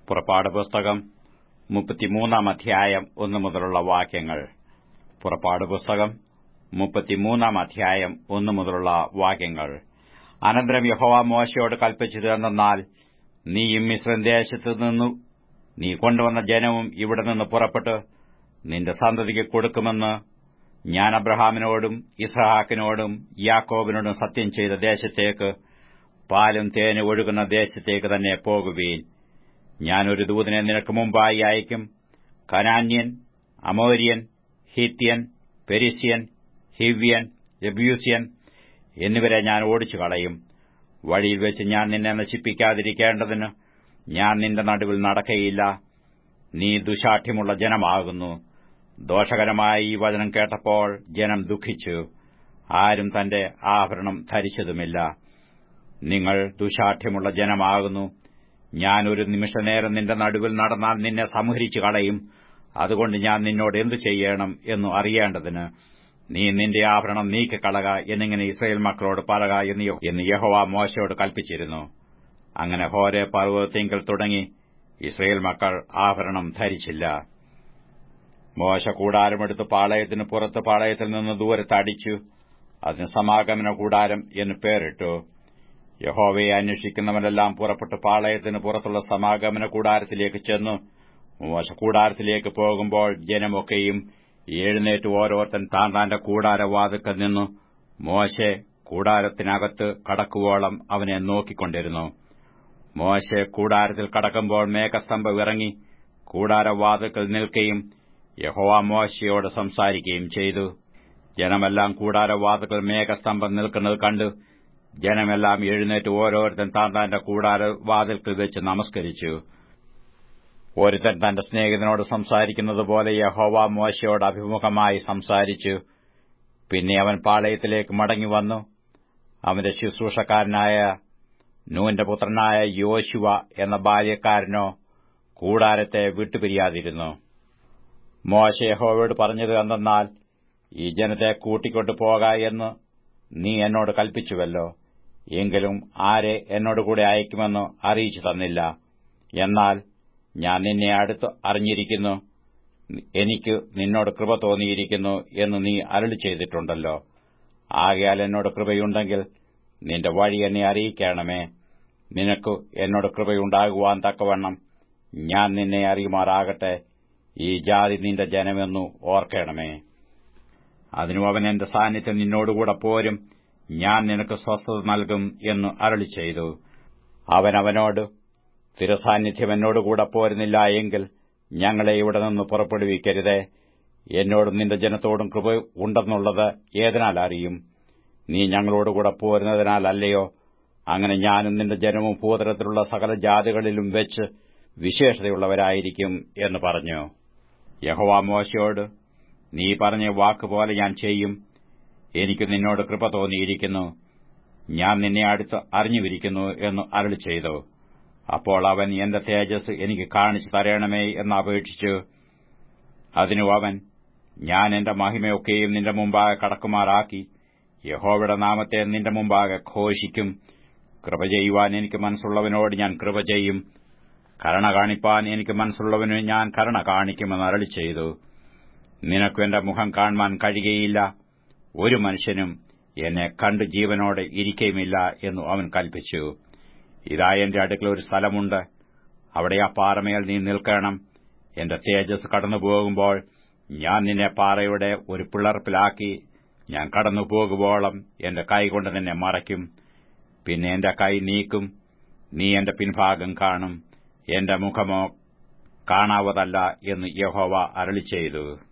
പുറപ്പാട് പുസ്തകം 33 അധ്യായം 1 മുതലുള്ള വാക്യങ്ങൾ. പുറപ്പാട് പുസ്തകം 33 അധ്യായം 1 മുതലുള്ള വാക്യങ്ങൾ. അനന്തരം യഹോവ മോശെയോട് കൽപ്പിച്ചത് എന്തെന്നാൽ, നീയും മിസ്രയീം ദേശത്തു നിന്നു നീ കൊണ്ടുവന്ന ജനവും ഇവിടെ നിന്ന് പുറപ്പെട്ട് നിന്റെ സന്തതിക്ക് കൊടുക്കുമെന്ന് ഞാൻ അബ്രഹാമിനോടും യിസ്ഹാക്കിനോടും യാക്കോബിനോടും സത്യം ചെയ്ത ദേശത്തേക്ക്, പാലും തേനും ഒഴുകുന്ന ദേശത്തേക്ക് തന്നെ പോകുവീൻ. ഞാനൊരു ദൂതനെ നിനക്ക് മുമ്പായി അയക്കും. കനാന്യൻ, അമോര്യൻ, ഹിത്യൻ, പെരിസ്യൻ, ഹിവ്യൻ, യെബൂസ്യൻ എന്നിവരെ ഞാൻ ഓടിച്ചു കളയും. വഴിയിൽ വെച്ച് ഞാൻ നിന്നെ നശിപ്പിക്കാതിരിക്കേണ്ടതിന് ഞാൻ നിന്റെ നടുവിൽ നടക്കയില്ല. നീ ദുശാഠ്യമുള്ള ജനമാകുന്നു. ദോഷകരമായ ഈ വചനം കേട്ടപ്പോൾ ജനം ദുഃഖിച്ചു. ആരും തന്റെ ആഭരണം ധരിച്ചതുമില്ല. നിങ്ങൾ ദുശാഠ്യമുള്ള ജനമാകുന്നു. ഞാൻ ഒരു നിമിഷനേരം നിന്റെ നടുവിൽ നടന്നാൽ നിന്നെ സംഹരിച്ചു കളയും. അതുകൊണ്ട് ഞാൻ നിന്നോട് എന്തു ചെയ്യണം എന്നു അറിയേണ്ടതിന് നീ നിന്റെ ആഭരണം നീക്കിക്കളക എന്നിങ്ങനെ ഇസ്രായേൽ മക്കളോട് പറക എന്ന് യഹോവ മോശെയോട് കൽപ്പിച്ചിരുന്നു. അങ്ങനെ ഹോരേബ് പർവ്വതത്തിങ്കൽ തുടങ്ങി ഇസ്രായേൽ മക്കൾ ആഭരണം ധരിച്ചില്ല. മോശെ കൂടാരമെടുത്ത് പാളയത്തിന് പുറത്ത് പാളയത്തിൽ നിന്ന് ദൂരത്ത് അടിച്ചു. അതിന് സമാഗമന കൂടാരം എന്ന് പേരിട്ടു. യഹോവയെ അന്വേഷിക്കുന്നവരെല്ലാം പുറപ്പെട്ട് പാളയത്തിന് പുറത്തുള്ള സമാഗമന കൂടാരത്തിലേക്ക് ചെന്നു. മോശെ കൂടാരത്തിലേക്ക് പോകുമ്പോൾ ജനമൊക്കെയും എഴുന്നേറ്റ് ഓരോരുത്തൻ താന്താന്റെ കൂടാരവാതിൽക്കൽ നിന്നു. മോശെ കൂടാരത്തിനകത്ത് കടക്കുവോളം അവനെ നോക്കിക്കൊണ്ടിരുന്നു. മോശെ കൂടാരത്തിൽ കടക്കുമ്പോൾ മേഘസ്തംഭം ഇറങ്ങി കൂടാരവാതിൽക്കൽ നിൽക്കുകയും യഹോവ മോശെയോട് സംസാരിക്കുകയും ചെയ്തു. ജനമെല്ലാം കൂടാരവാതിൽക്കൽ മേഘസ്തംഭം നിൽക്കുന്നത് കണ്ടു. ജനമെല്ലാം എഴുന്നേറ്റ് ഓരോരുത്തൻ താന്താന്റെ കൂടാരവാതിൽക്കൽ വെച്ച് നമസ്കരിച്ചു. ഒരുത്തൻ തന്റെ സ്നേഹിതനോട് സംസാരിക്കുന്നതുപോലെ യഹോവ മോശെയോട് അഭിമുഖമായി സംസാരിച്ചു. പിന്നെ അവൻ പാളയത്തിലേക്ക് മടങ്ങിവന്നു. അവന്റെ ശുശ്രൂഷക്കാരനായ നൂന്റെ പുത്രനായ യോശുവ എന്ന ബാല്യക്കാരനോ കൂടാരത്തെ വിട്ടുപിരിയാതിരുന്നു. മോശെ യഹോവയോട് പറഞ്ഞത് എന്തെന്നാൽ, ഈ ജനത്തെ കൂട്ടിക്കൊണ്ടു പോക എന്ന് നീ എന്നോട് കൽപ്പിച്ചുവല്ലോ. എങ്കിലും ആരെ എന്നോടുകൂടെ അയക്കുമെന്ന് അറിയിച്ചു തന്നില്ല. എന്നാൽ ഞാൻ നിന്നെ അടുത്ത് അറിഞ്ഞിരിക്കുന്നു, എനിക്ക് നിന്നോട് കൃപ തോന്നിയിരിക്കുന്നു എന്ന് നീ അരുളി ചെയ്തിട്ടുണ്ടല്ലോ. ആകയാൽ എന്നോട് കൃപയുണ്ടെങ്കിൽ നിന്റെ വഴി എന്നെ അറിയിക്കണമേ. നിനക്ക് എന്നോട് കൃപയുണ്ടാകുവാൻ തക്കവണ്ണം ഞാൻ നിന്നെ അറിയുമാറാകട്ടെ. ഈ ജാതി നിന്റെ ജനമെന്നു ഓർക്കണമേ. അതിനു അവൻ എന്റെ സാന്നിധ്യം നിന്നോടുകൂടെ പോരും, ഞാൻ നിനക്ക് സ്വസ്ഥത നൽകും എന്ന് അരുളി ചെയ്തു. അവനോട്, സ്ഥിരസാന്നിധ്യം എന്നോടുകൂടെ പോരുന്നില്ല എങ്കിൽ ഞങ്ങളെ ഇവിടെ നിന്ന് പുറപ്പെടുവിക്കരുതേ. എന്നോടും നിന്റെ ജനത്തോടും കൃപ ഉണ്ടെന്നുള്ളത് ഏതിനാൽ അറിയും? നീ ഞങ്ങളോടുകൂടെ പോരുന്നതിനാലല്ലയോ? അങ്ങനെ ഞാനും നിന്റെ ജനവും ഭൂതലത്തിലുള്ള സകല ജാതികളിലും വെച്ച് വിശേഷതയുള്ളവരായിരിക്കും എന്ന് പറഞ്ഞു. യഹോവ മോശെയോട്, നീ പറഞ്ഞ വാക്കുപോലെ ഞാൻ ചെയ്യും. എനിക്ക് നിന്നോട് കൃപ തോന്നിയിരിക്കുന്നു, ഞാൻ നിന്നെ അടുത്ത് അറിഞ്ഞുവിരിക്കുന്നു എന്ന് അരുളി ചെയ്തു. അപ്പോൾ അവൻ എന്റെ തേജസ് എനിക്ക് കാണിച്ചു തരണമേ എന്ന് അപേക്ഷിച്ചു. അതിനു അവൻ, ഞാൻ എന്റെ മഹിമയൊക്കെയും നിന്റെ മുമ്പാകെ കടക്കുമാറാക്കി യഹോവയുടെ നാമത്തെ നിന്റെ മുമ്പാകെ ഘോഷിക്കും. കൃപ ചെയ്യുവാൻ എനിക്ക് മനസ്സുള്ളവനോട് ഞാൻ കൃപ ചെയ്യും, കരുണ കാണിപ്പാൻ എനിക്ക് മനസ്സുള്ളവന് ഞാൻ കരുണ കാണിക്കുമെന്ന് അരുളി ചെയ്തു. നിനക്ക് എന്റെ മുഖം കാണുവാൻ കഴിയുകയില്ല, ഒരു മനുഷ്യനും എന്നെ കണ്ടു ജീവനോടെ ഇരിക്കുകയുമില്ല എന്നു അവൻ കൽപ്പിച്ചു. ഇതാ എന്റെ അടുക്കൽ ഒരു സ്ഥലമുണ്ട്, അവിടെ ആ പാറമേൽ നീ നിൽക്കണം. എന്റെ തേജസ് കടന്നുപോകുമ്പോൾ ഞാൻ നിന്നെ പാറയുടെ ഒരു പിളർപ്പിലാക്കി ഞാൻ കടന്നുപോകുവോളം എന്റെ കൈകൊണ്ട് നിന്നെ മറയ്ക്കും. പിന്നെ എന്റെ കൈ നീക്കും, നീ എന്റെ പിൻഭാഗം കാണും, എന്റെ മുഖമോ കാണാവതല്ല എന്ന് യഹോവ അരുളി ചെയ്തു.